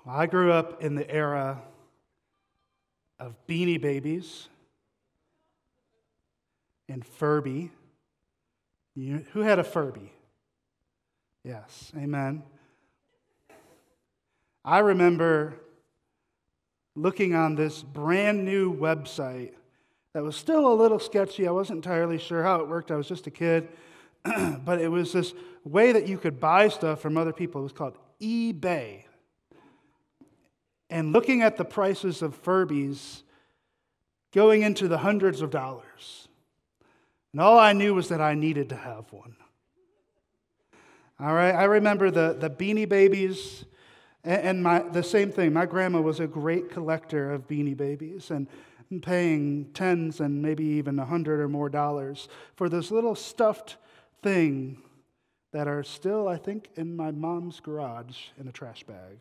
Well, I grew up in the era of Beanie Babies and Furby. Who had a Furby? Yes, amen. I remember looking on this brand new website that was still a little sketchy. I wasn't entirely sure how it worked. I was just a kid. But it was this way that you could buy stuff from other people. It was called eBay. And looking at the prices of Furbies going into the hundreds of dollars. And all I knew was that I needed to have one. All right, I remember the Beanie Babies and the same thing. My grandma was a great collector of Beanie Babies and paying tens and maybe even $100 or more for this little stuffed thing that are still, I think, in my mom's garage in a trash bag.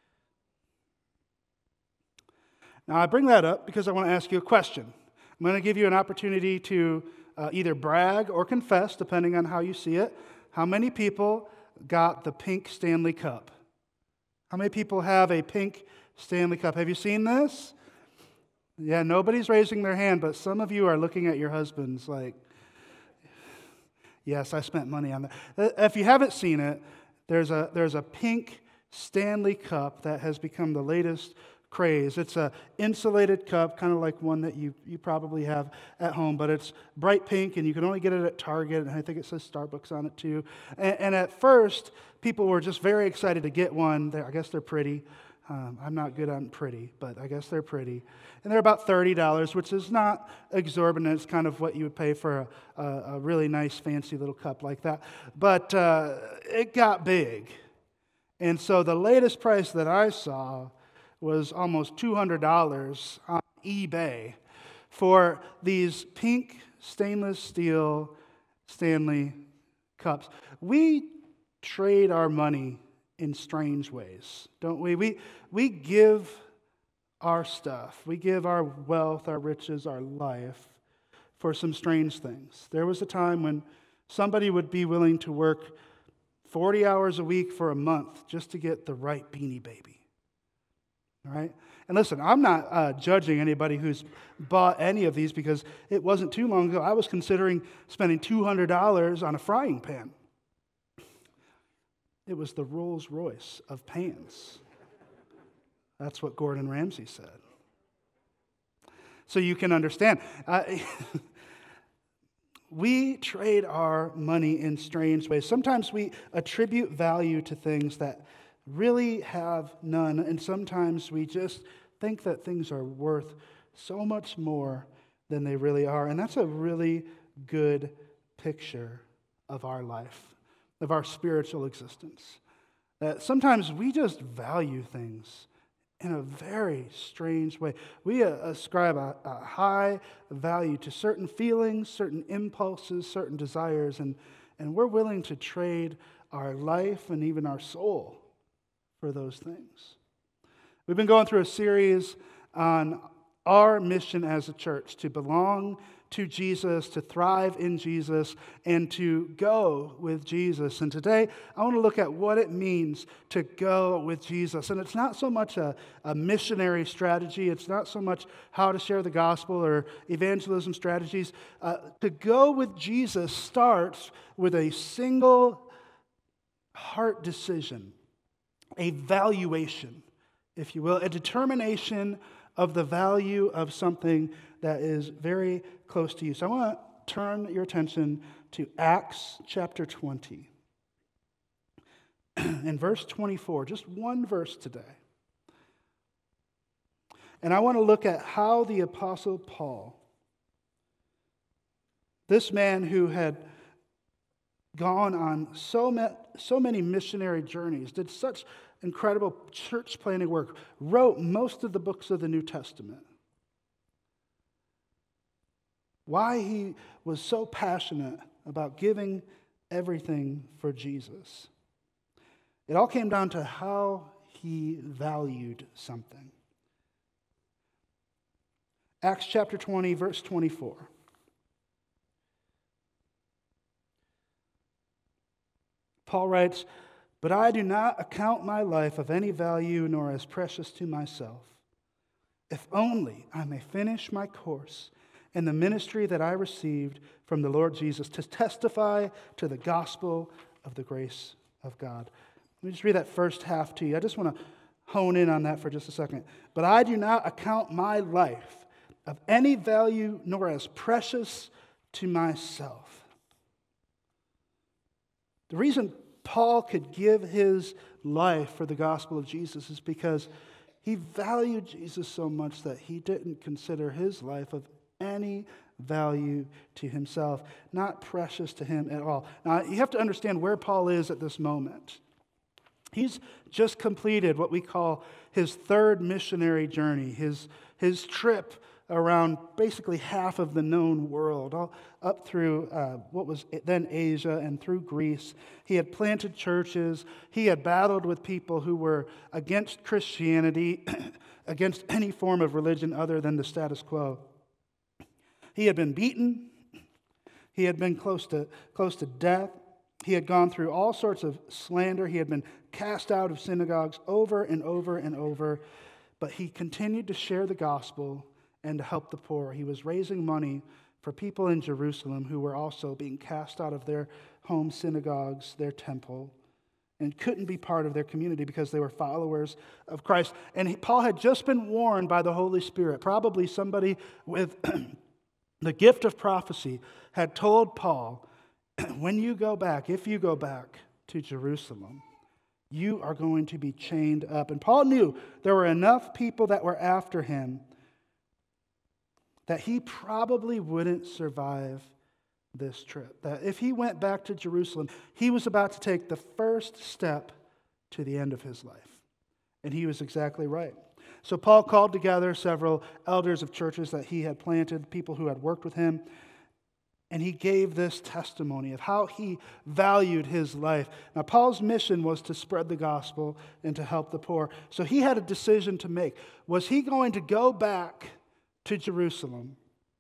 Now, I bring that up because I want to ask you a question. I'm going to give you an opportunity to either brag or confess, depending on how you see it. How many people got the pink Stanley Cup? How many people have a pink Stanley Cup? Have you seen this? Yeah, nobody's raising their hand, but some of you are looking at your husbands like, yes, I spent money on that. If you haven't seen it, there's a pink Stanley Cup that has become the latest craze. It's an insulated cup, kind of like one that you probably have at home, but it's bright pink, and you can only get it at Target, and I think it says Starbucks on it too. And at first, people were just very excited to get one. I guess they're pretty. I'm not good on pretty, but I guess they're pretty. And they're about $30, which is not exorbitant. It's kind of what you would pay for a really nice, fancy little cup like that. But it got big. And so the latest price that I saw was almost $200 on eBay for these pink stainless steel Stanley cups. We trade our money in strange ways, don't we? We give our stuff, we give our wealth, our riches, our life for some strange things. There was a time when somebody would be willing to work 40 hours a week for a month just to get the right Beanie Baby. All right? And listen, I'm not judging anybody who's bought any of these because it wasn't too long ago I was considering spending $200 on a frying pan. It was the Rolls Royce of pans. That's what Gordon Ramsay said. So you can understand. We trade our money in strange ways. Sometimes we attribute value to things that really have none, and sometimes we just think that things are worth so much more than they really are. And that's a really good picture of our life, of our spiritual existence. That sometimes we just value things in a very strange way. We ascribe a high value to certain feelings, certain impulses, certain desires, and we're willing to trade our life and even our soul for those things. We've been going through a series on our mission as a church to belong to Jesus, to thrive in Jesus, and to go with Jesus. And today, I want to look at what it means to go with Jesus. And it's not so much a missionary strategy. It's not so much how to share the gospel or evangelism strategies. To go with Jesus starts with a single heart decision, a valuation, if you will, a determination of the value of something that is very close to you. So I want to turn your attention to Acts chapter 20. In verse 24, just one verse today. And I want to look at how the Apostle Paul, this man who had gone on so many missionary journeys, did such incredible church planting work, wrote most of the books of the New Testament. Why he was so passionate about giving everything for Jesus. It all came down to how he valued something. Acts chapter 20, verse 24. Paul writes, But I do not account my life of any value nor as precious to myself, if only I may finish my course in the ministry that I received from the Lord Jesus to testify to the gospel of the grace of God." Let me just read that first half to you. I just want to hone in on that for just a second. But I do not account my life of any value nor as precious to myself. The reason Paul could give his life for the gospel of Jesus is because he valued Jesus so much that he didn't consider his life of any value to himself, not precious to him at all. Now, you have to understand where Paul is at this moment. He's just completed what we call his third missionary journey, his trip around basically half of the known world, all up through what was then Asia and through Greece. He had planted churches. He had battled with people who were against Christianity, against any form of religion other than the status quo. He had been beaten. He had been close to death. He had gone through all sorts of slander. He had been cast out of synagogues over and over and over. But he continued to share the gospel and to help the poor. He was raising money for people in Jerusalem who were also being cast out of their home synagogues, their temple, and couldn't be part of their community because they were followers of Christ. And Paul had just been warned by the Holy Spirit. Probably somebody with the gift of prophecy had told Paul, when you go back, if you go back to Jerusalem, you are going to be chained up. And Paul knew there were enough people that were after him that he probably wouldn't survive this trip. That if he went back to Jerusalem, he was about to take the first step to the end of his life. And he was exactly right. So Paul called together several elders of churches that he had planted, people who had worked with him, and he gave this testimony of how he valued his life. Now, Paul's mission was to spread the gospel and to help the poor. So he had a decision to make. Was he going to go back to Jerusalem?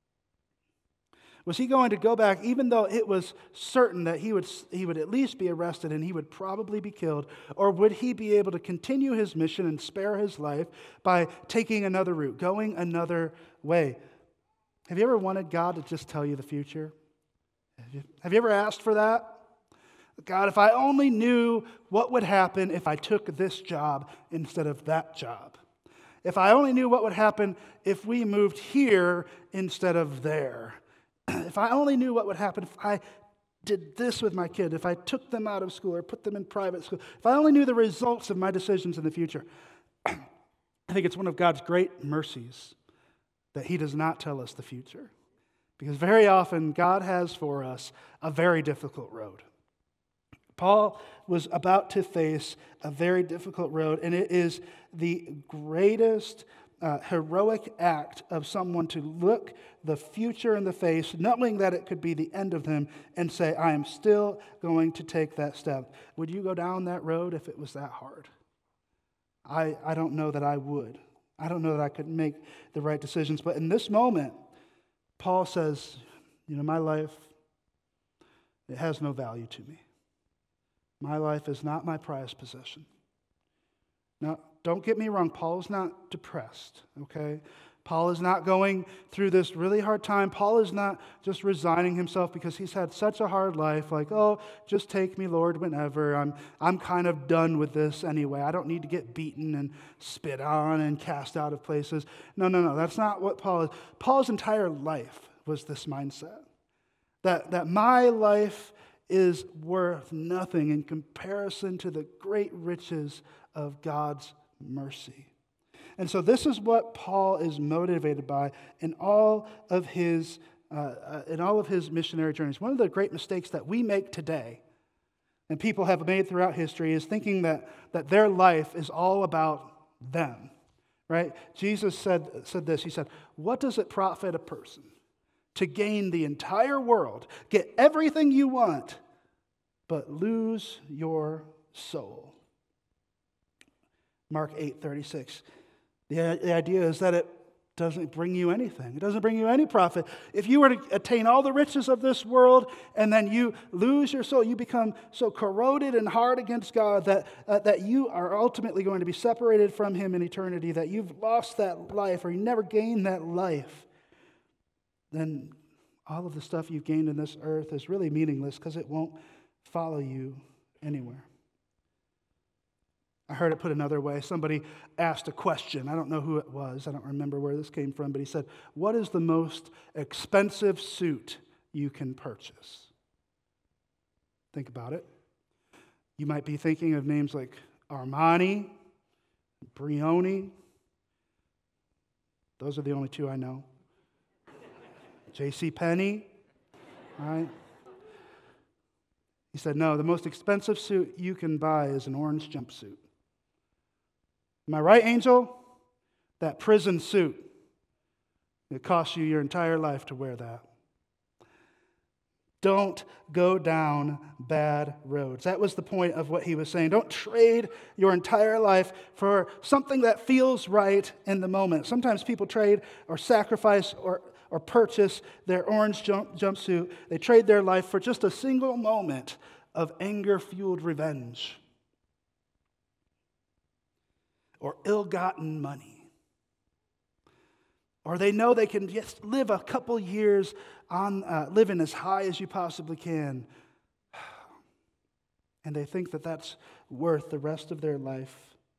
Was he going to go back even though it was certain that he would at least be arrested and he would probably be killed? Or would he be able to continue his mission and spare his life by taking another route, going another way? Have you ever wanted God to just tell you the future? Have you ever asked for that? God, if I only knew what would happen if I took this job instead of that job. If I only knew what would happen if we moved here instead of there. If I only knew what would happen if I did this with my kid, if I took them out of school or put them in private school, if I only knew the results of my decisions in the future. I think it's one of God's great mercies that he does not tell us the future. Because very often God has for us a very difficult road. Paul was about to face a very difficult road, and it is the greatest heroic act of someone to look the future in the face, knowing that it could be the end of them, and say, I am still going to take that step. Would you go down that road if it was that hard? I don't know that I would. I don't know that I could make the right decisions. But in this moment, Paul says, my life, it has no value to me. My life is not my prized possession. Now, don't get me wrong, Paul is not depressed, okay? Paul is not going through this really hard time. Paul is not just resigning himself because he's had such a hard life, like, oh, just take me, Lord, whenever. I'm kind of done with this anyway. I don't need to get beaten and spit on and cast out of places. No, that's not what Paul is. Paul's entire life was this mindset, that my life is worth nothing in comparison to the great riches of God's mercy. And so this is what Paul is motivated by in all of his missionary journeys. One of the great mistakes that we make today, and people have made throughout history, is thinking that their life is all about them. Right? Jesus said this. He said, "What does it profit a person to gain the entire world, get everything you want, but lose your soul?" Mark 8:36. The idea is that doesn't bring you anything. It doesn't bring you any profit. If you were to attain all the riches of this world and then you lose your soul, you become so corroded and hard against God that you are ultimately going to be separated from Him in eternity, that you've lost that life or you never gained that life, then all of the stuff you've gained in this earth is really meaningless because it won't follow you anywhere. I heard it put another way. Somebody asked a question. I don't know who it was. I don't remember where this came from, but he said, "What is the most expensive suit you can purchase?" Think about it. You might be thinking of names like Armani, Brioni. Those are the only two I know. J.C. Penney, right? He said, no, the most expensive suit you can buy is an orange jumpsuit. Am I right, Angel? That prison suit. It costs you your entire life to wear that. Don't go down bad roads. That was the point of what he was saying. Don't trade your entire life for something that feels right in the moment. Sometimes people trade or sacrifice or purchase their orange jumpsuit. They trade their life for just a single moment of anger-fueled revenge or ill-gotten money. Or they know they can just live a couple years on living as high as you possibly can. And they think that that's worth the rest of their life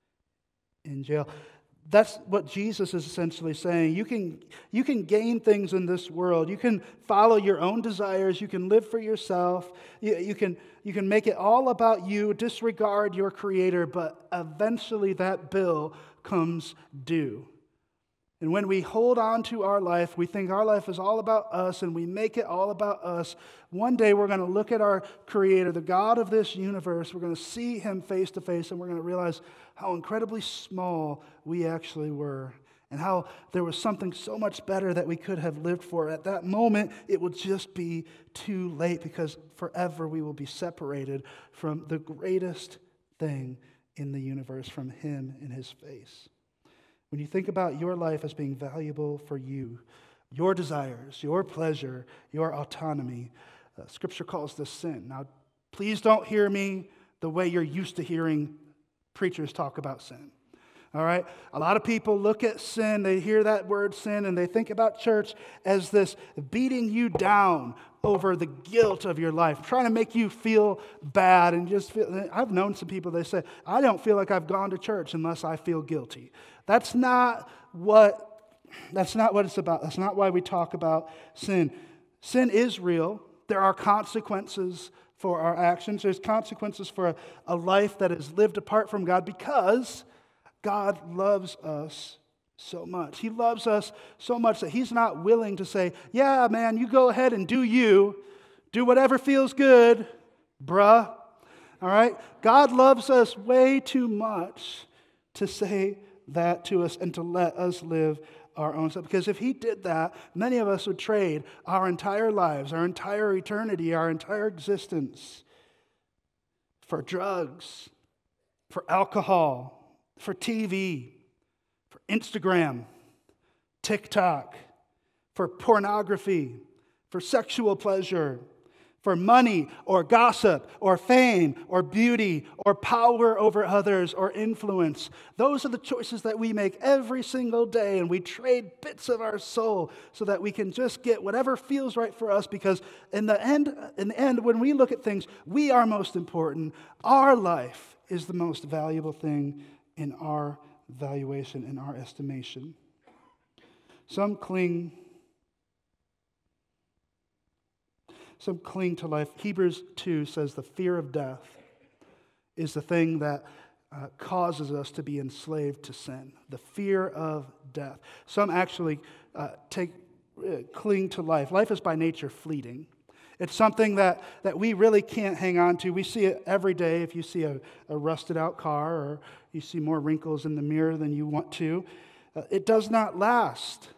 in jail. That's what Jesus is essentially saying. You can gain things in this world. You can follow your own desires. You can live for yourself. You can make it all about you, disregard your Creator, but eventually that bill comes due. And when we hold on to our life, we think our life is all about us, and we make it all about us. One day we're going to look at our Creator, the God of this universe. We're going to see Him face to face, and we're going to realize how incredibly small we actually were, and how there was something so much better that we could have lived for. At that moment, it will just be too late, because forever we will be separated from the greatest thing in the universe, from Him in His face. When you think about your life as being valuable for you, your desires, your pleasure, your autonomy, Scripture calls this sin. Now, please don't hear me the way you're used to hearing preachers talk about sin. All right? A lot of people look at sin, they hear that word sin, and they think about church as this beating you down over the guilt of your life, trying to make you feel bad and just feel. I've known some people, they say, I don't feel like I've gone to church unless I feel guilty. That's not what it's about. That's not why we talk about sin. Sin is real. There are consequences for our actions. There's consequences for a life that is lived apart from God, because God loves us so much. He loves us so much that He's not willing to say, yeah, man, you go ahead and do you. Do whatever feels good, bruh. All right? God loves us way too much to say that to us and to let us live our own stuff. Because if He did that, many of us would trade our entire lives, our entire eternity, our entire existence for drugs, for alcohol, for TV, for Instagram, TikTok, for pornography, for sexual pleasure, for money or gossip or fame or beauty or power over others or influence. Those are the choices that we make every single day, and we trade bits of our soul so that we can just get whatever feels right for us, because in the end, when we look at things, we are most important. Our life is the most valuable thing in our valuation, in our estimation. Some cling to life. Hebrews 2 says the fear of death is the thing that causes us to be enslaved to sin. The fear of death. Some actually cling to life. Life is by nature fleeting. It's something that we really can't hang on to. We see it every day. If you see a rusted out car, or you see more wrinkles in the mirror than you want to, it does not last.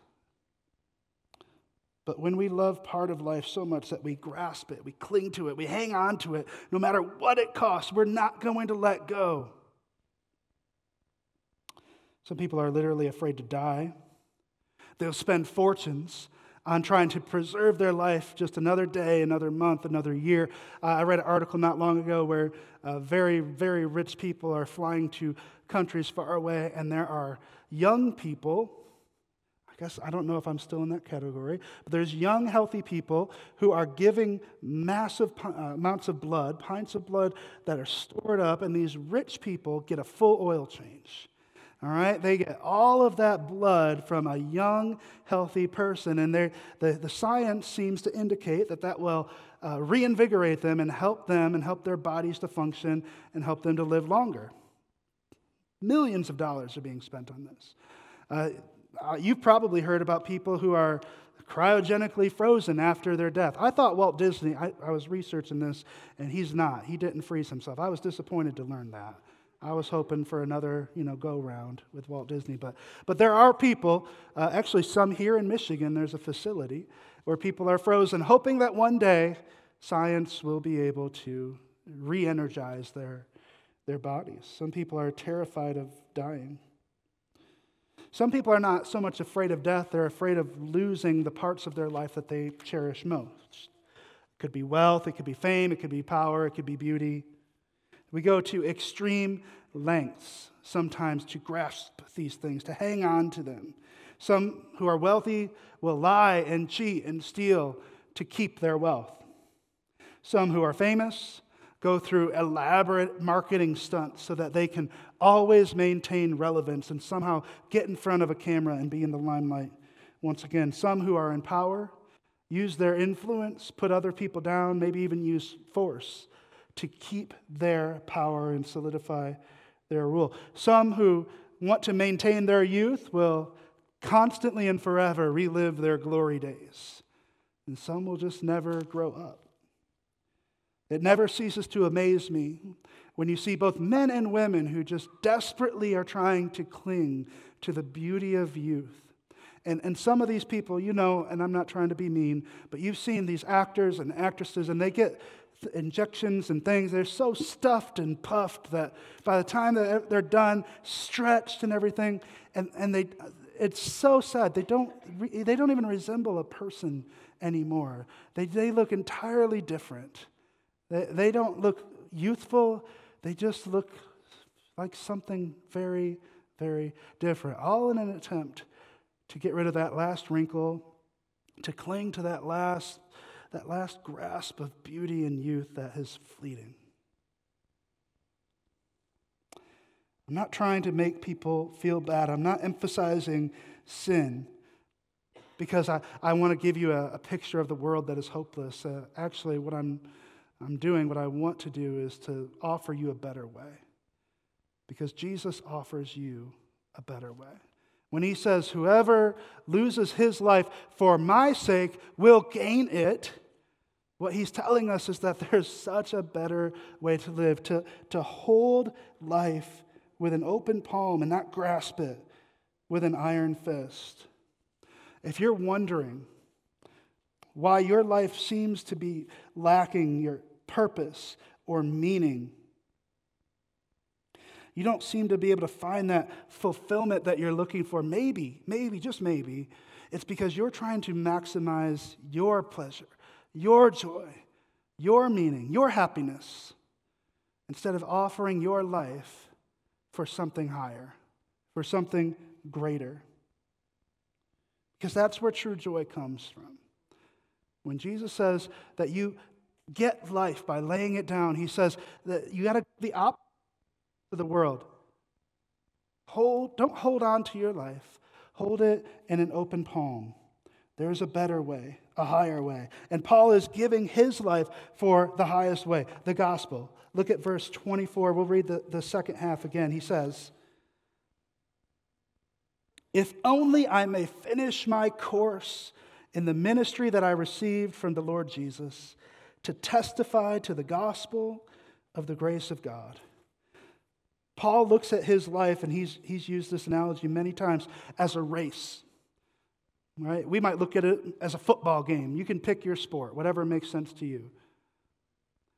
But when we love part of life so much that we grasp it, we cling to it, we hang on to it, no matter what it costs, we're not going to let go. Some people are literally afraid to die. They'll spend fortunes on trying to preserve their life just another day, another month, another year. I read an article not long ago where very, very rich people are flying to countries far away, and there are young people, I guess I don't know if I'm still in that category, but there's young, healthy people who are giving massive amounts of blood, pints of blood that are stored up, and these rich people get a full oil change. All right, they get all of that blood from a young, healthy person, and the science seems to indicate that will reinvigorate them and help their bodies to function and help them to live longer. Millions of dollars are being spent on this. You've probably heard about people who are cryogenically frozen after their death. I thought Walt Disney, I was researching this, and he's not. He didn't freeze himself. I was disappointed to learn that. I was hoping for another, go-round with Walt Disney. But there are people, actually some here in Michigan, there's a facility where people are frozen, hoping that one day science will be able to re-energize their bodies. Some people are terrified of dying. Some people are not so much afraid of death, they're afraid of losing the parts of their life that they cherish most. It could be wealth, it could be fame, it could be power, it could be beauty. We go to extreme lengths sometimes to grasp these things, to hang on to them. Some who are wealthy will lie and cheat and steal to keep their wealth. Some who are famous go through elaborate marketing stunts so that they can always maintain relevance and somehow get in front of a camera and be in the limelight once again. Some who are in power use their influence, put other people down, maybe even use force to keep their power and solidify their rule. Some who want to maintain their youth will constantly and forever relive their glory days. And some will just never grow up. It never ceases to amaze me when you see both men and women who just desperately are trying to cling to the beauty of youth. And some of these people, and I'm not trying to be mean, but you've seen these actors and actresses, and they get injections and things. They're so stuffed and puffed that by the time that they're done, stretched and everything, and it's so sad. They don't even resemble a person anymore. They look entirely different. They don't look youthful. They just look like something very, very different. All in an attempt to get rid of that last wrinkle, to cling to that last grasp of beauty and youth that is fleeting. I'm not trying to make people feel bad. I'm not emphasizing sin because I want to give you a picture of the world that is hopeless. Actually, what I'm doing, what I want to do is to offer you a better way, because Jesus offers you a better way. When he says, whoever loses his life for my sake will gain it, what he's telling us is that there's such a better way to live, to hold life with an open palm and not grasp it with an iron fist. If you're wondering why your life seems to be lacking your purpose or meaning, you don't seem to be able to find that fulfillment that you're looking for, maybe, just maybe, it's because you're trying to maximize your pleasure, your joy, your meaning, your happiness, instead of offering your life for something higher, for something greater. Because that's where true joy comes from. When Jesus says that you get life by laying it down, he says that you got to be opposite to the world. Don't hold on to your life. Hold it in an open palm. There's a better way, a higher way. And Paul is giving his life for the highest way, the gospel. Look at verse 24. We'll read the second half again. He says, if only I may finish my course in the ministry that I received from the Lord Jesus, to testify to the gospel of the grace of God. Paul looks at his life, and he's used this analogy many times, as a race. Right? We might look at it as a football game. You can pick your sport, whatever makes sense to you.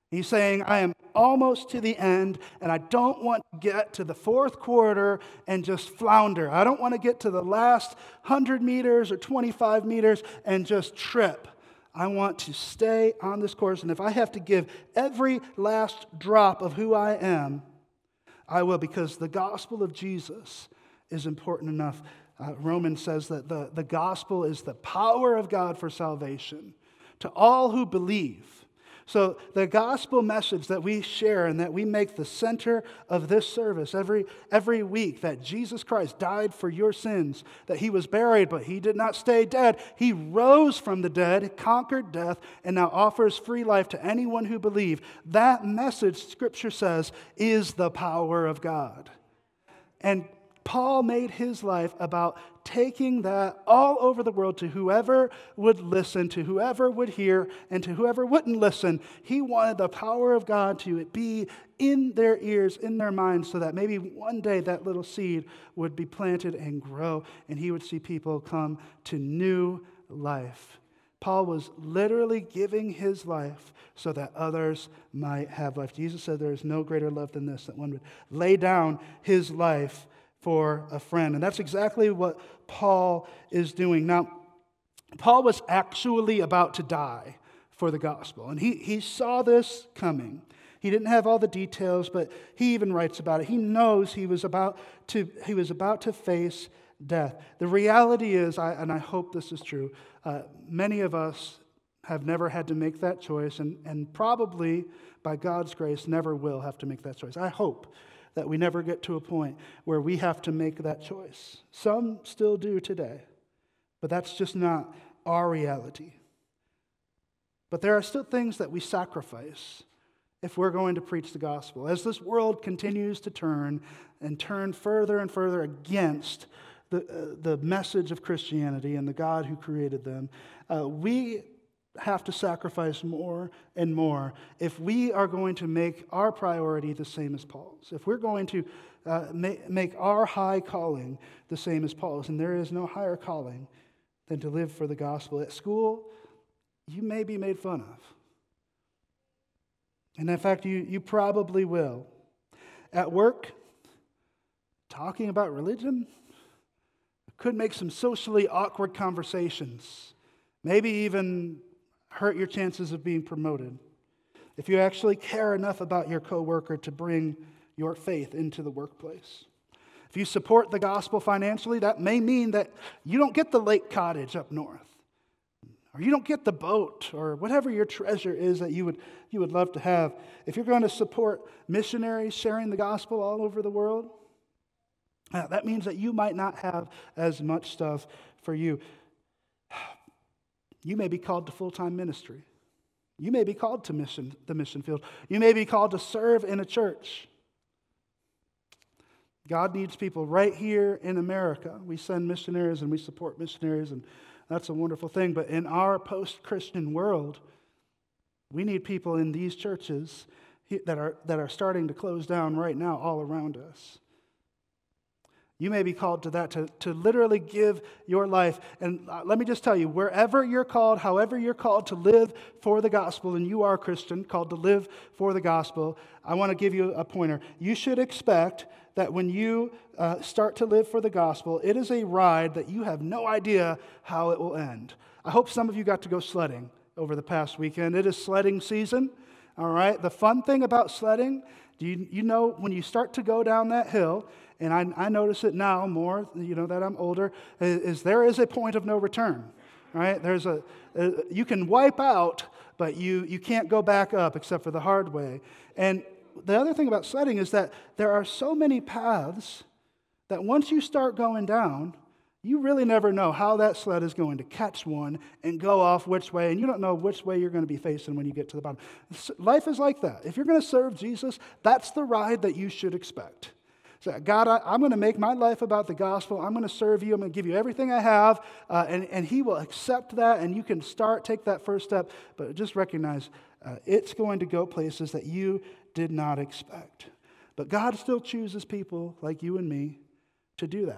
He's saying, I am almost to the end, and I don't want to get to the fourth quarter and just flounder. I don't want to get to the last 100 meters or 25 meters and just trip. I want to stay on this course, and if I have to give every last drop of who I am, I will, because the gospel of Jesus is important enough. Romans says that the gospel is the power of God for salvation to all who believe. So the gospel message that we share and that we make the center of this service every week, that Jesus Christ died for your sins, that he was buried, but he did not stay dead. He rose from the dead, conquered death, and now offers free life to anyone who believes. That message, Scripture says, is the power of God. And Paul made his life about taking that all over the world to whoever would listen, to whoever would hear, and to whoever wouldn't listen. He wanted the power of God to be in their ears, in their minds, so that maybe one day that little seed would be planted and grow, and he would see people come to new life. Paul was literally giving his life so that others might have life. Jesus said there is no greater love than this, that one would lay down his life for a friend. And that's exactly what Paul is doing. Now, Paul was actually about to die for the gospel. And he saw this coming. He didn't have all the details, but he even writes about it. He knows he was about to face death. The reality is, and I hope this is true, many of us have never had to make that choice, and probably, by God's grace, never will have to make that choice. I hope that we never get to a point where we have to make that choice. Some still do today, but that's just not our reality. But there are still things that we sacrifice if we're going to preach the gospel. As this world continues to turn further and further against the message of Christianity and the God who created them, we have to sacrifice more and more if we are going to make our priority the same as Paul's. If we're going to make our high calling the same as Paul's, and there is no higher calling than to live for the gospel. At school, you may be made fun of. And in fact, you probably will. At work, talking about religion could make some socially awkward conversations, maybe even hurt your chances of being promoted. If you actually care enough about your coworker to bring your faith into the workplace. If you support the gospel financially, that may mean that you don't get the lake cottage up north, or you don't get the boat, or whatever your treasure is that you would love to have. If you're going to support missionaries sharing the gospel all over the world, that means that you might not have as much stuff for you. You may be called to full-time ministry. You may be called to the mission field. You may be called to serve in a church. God needs people right here in America. We send missionaries and we support missionaries, and that's a wonderful thing. But in our post-Christian world, we need people in these churches that are starting to close down right now all around us. You may be called to that, to literally give your life. And let me just tell you, wherever you're called, however you're called to live for the gospel, and you are a Christian, called to live for the gospel, I want to give you a pointer. You should expect that when you start to live for the gospel, it is a ride that you have no idea how it will end. I hope some of you got to go sledding over the past weekend. It is sledding season, all right? The fun thing about sledding, you know when you start to go down that hill, and I notice it now more, that I'm older, is there is a point of no return, right? You can wipe out, but you can't go back up except for the hard way. And the other thing about sledding is that there are so many paths that once you start going down, you really never know how that sled is going to catch one and go off which way, and you don't know which way you're going to be facing when you get to the bottom. Life is like that. If you're going to serve Jesus, that's the ride that you should expect. So, God, I'm going to make my life about the gospel. I'm going to serve you. I'm going to give you everything I have, and he will accept that, and you can take that first step, but just recognize it's going to go places that you did not expect. But God still chooses people like you and me to do that.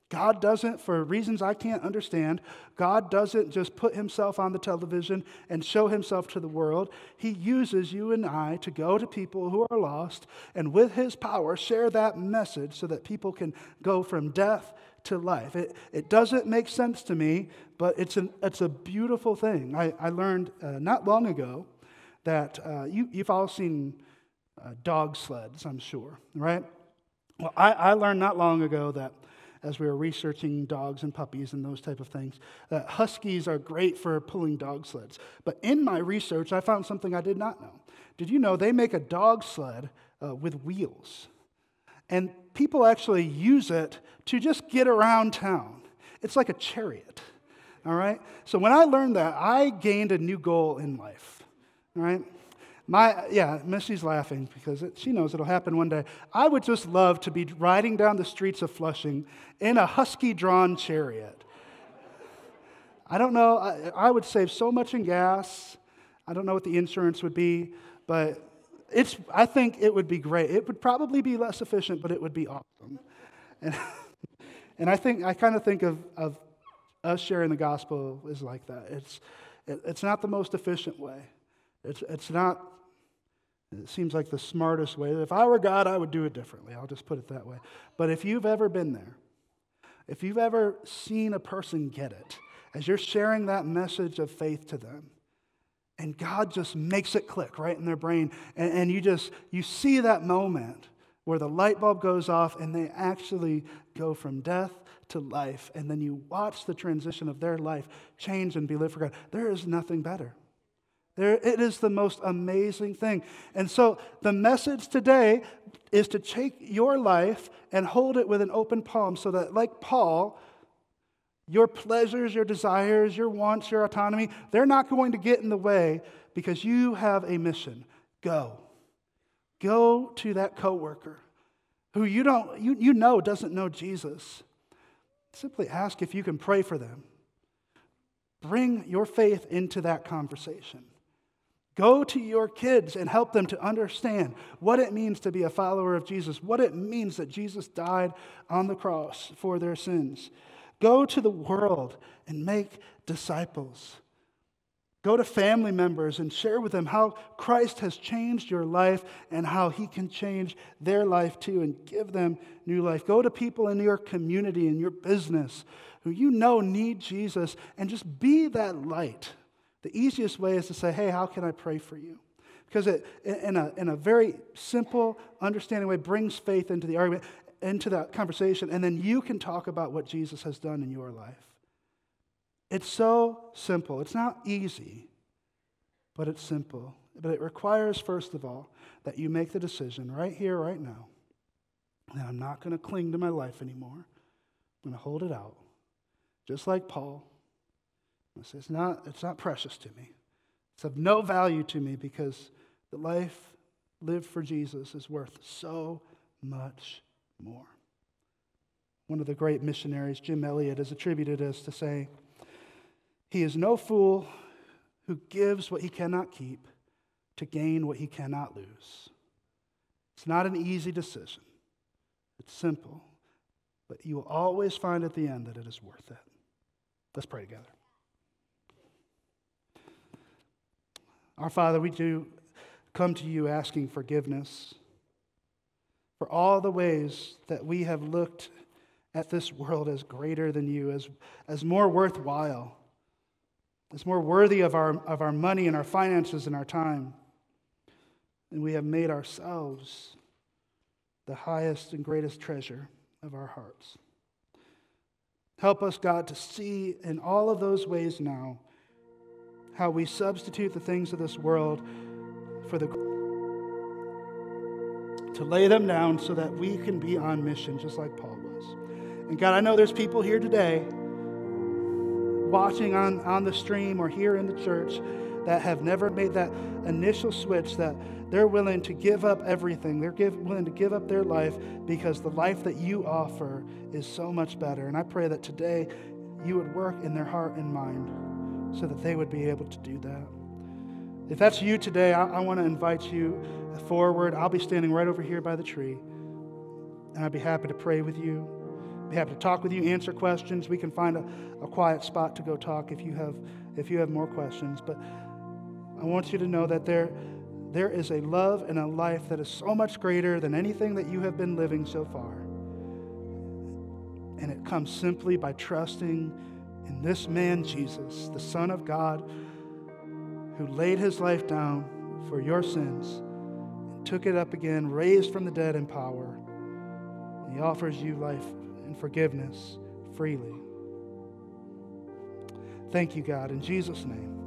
God doesn't, for reasons I can't understand, God doesn't just put himself on the television and show himself to the world. He uses you and I to go to people who are lost and with his power share that message so that people can go from death to life. It doesn't make sense to me, but it's a beautiful thing. I learned not long ago that you've all seen dog sleds, I'm sure, right? Well, I learned not long ago that as we were researching dogs and puppies and those type of things, that huskies are great for pulling dog sleds. But in my research, I found something I did not know. Did you know they make a dog sled with wheels? And people actually use it to just get around town. It's like a chariot, all right? So when I learned that, I gained a new goal in life, all right? Missy's laughing because she knows it'll happen one day. I would just love to be riding down the streets of Flushing in a husky-drawn chariot. I don't know. I would save so much in gas. I don't know what the insurance would be, but I think it would be great. It would probably be less efficient, but it would be awesome. And I kind of think of us sharing the gospel is like that. It's not the most efficient way. It's not. It seems like the smartest way. If I were God, I would do it differently. I'll just put it that way. But if you've ever been there, if you've ever seen a person get it, as you're sharing that message of faith to them, and God just makes it click right in their brain, and you see that moment where the light bulb goes off and they actually go from death to life, and then you watch the transition of their life change and be lived for God. There is nothing better. It is the most amazing thing. And so the message today is to take your life and hold it with an open palm so that, like Paul, your pleasures, your desires, your wants, your autonomy, they're not going to get in the way because you have a mission. Go. Go to that coworker who you know doesn't know Jesus. Simply ask if you can pray for them. Bring your faith into that conversation. Go to your kids and help them to understand what it means to be a follower of Jesus, what it means that Jesus died on the cross for their sins. Go to the world and make disciples. Go to family members and share with them how Christ has changed your life and how he can change their life too and give them new life. Go to people in your community, in your business, who you know need Jesus, and just be that light. The easiest way is to say, hey, how can I pray for you? Because it, in a very simple, understanding way, brings faith into the argument, into that conversation, and then you can talk about what Jesus has done in your life. It's so simple. It's not easy, but it's simple. But it requires, first of all, that you make the decision right here, right now, that I'm not going to cling to my life anymore. I'm going to hold it out. Just like Paul. It's not precious to me. It's of no value to me because the life lived for Jesus is worth so much more. One of the great missionaries, Jim Elliot, is attributed as to say, he is no fool who gives what he cannot keep to gain what he cannot lose. It's not an easy decision. It's simple, but you will always find at the end that it is worth it. Let's pray together. Our Father, we do come to you asking forgiveness for all the ways that we have looked at this world as greater than you, as more worthwhile, as more worthy of our money and our finances and our time. And we have made ourselves the highest and greatest treasure of our hearts. Help us, God, to see in all of those ways now how we substitute the things of this world for to lay them down so that we can be on mission just like Paul was. And God, I know there's people here today watching on the stream or here in the church that have never made that initial switch, that they're willing to give up everything. They're willing to give up their life because the life that you offer is so much better. And I pray that today you would work in their heart and mind so that they would be able to do that. If that's you today, I want to invite you forward. I'll be standing right over here by the tree, and I'd be happy to pray with you. be happy to talk with you, answer questions. We can find a quiet spot to go talk if you have more questions. But I want you to know that there is a love and a life that is so much greater than anything that you have been living so far. And it comes simply by trusting in this man, Jesus, the Son of God, who laid his life down for your sins, and took it up again, raised from the dead in power. And he offers you life and forgiveness freely. Thank you, God, in Jesus' name.